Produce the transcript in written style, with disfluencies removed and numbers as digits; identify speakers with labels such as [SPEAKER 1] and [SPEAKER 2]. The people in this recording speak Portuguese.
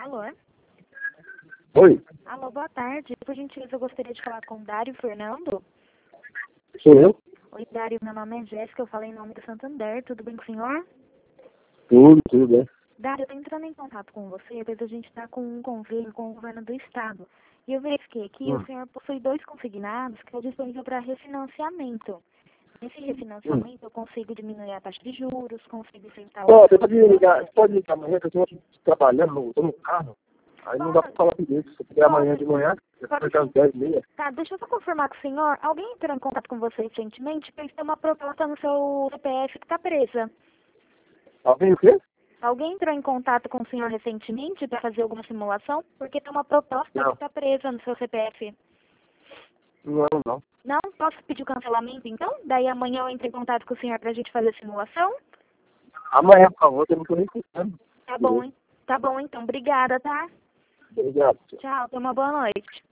[SPEAKER 1] Alô?
[SPEAKER 2] Oi,
[SPEAKER 1] Alô, boa tarde. Por gentileza, eu gostaria de falar com o Dário Fernando.
[SPEAKER 2] sou eu?
[SPEAKER 1] Oi, Dário, meu nome é Jéssica, eu falei em nome do Santander. Tudo bem com o senhor?
[SPEAKER 2] Tudo bem.
[SPEAKER 1] Dário, eu estou entrando em contato com você, pois a gente está com um convênio com o governo do estado. E eu verifiquei aqui, o senhor possui 2 consignados que é disponível para refinanciamento. Nesse refinanciamento, eu consigo diminuir a taxa de juros, consigo enfrentar o...
[SPEAKER 2] Você pode ligar amanhã, que eu estou aqui trabalhando, estou no carro. Aí não dá para falar comigo. Se você puder amanhã de manhã, depois das 10h30.
[SPEAKER 1] Tá, deixa eu só confirmar com o senhor. Alguém entrou em contato com você recentemente? Porque tem uma proposta no seu CPF que está presa.
[SPEAKER 2] Alguém o quê?
[SPEAKER 1] Alguém entrou em contato com o senhor recentemente para fazer alguma simulação? Porque tem uma proposta que
[SPEAKER 2] Não,
[SPEAKER 1] está presa no seu CPF.
[SPEAKER 2] não.
[SPEAKER 1] Não? Posso pedir o cancelamento, então? Daí amanhã eu entro em contato com o senhor para a gente fazer a simulação?
[SPEAKER 2] Amanhã, por favor, eu não estou nem escutando.
[SPEAKER 1] Tá bom, hein? Tá bom, então. Obrigada, tá?
[SPEAKER 2] Obrigado.
[SPEAKER 1] Tchau, tenha uma boa noite.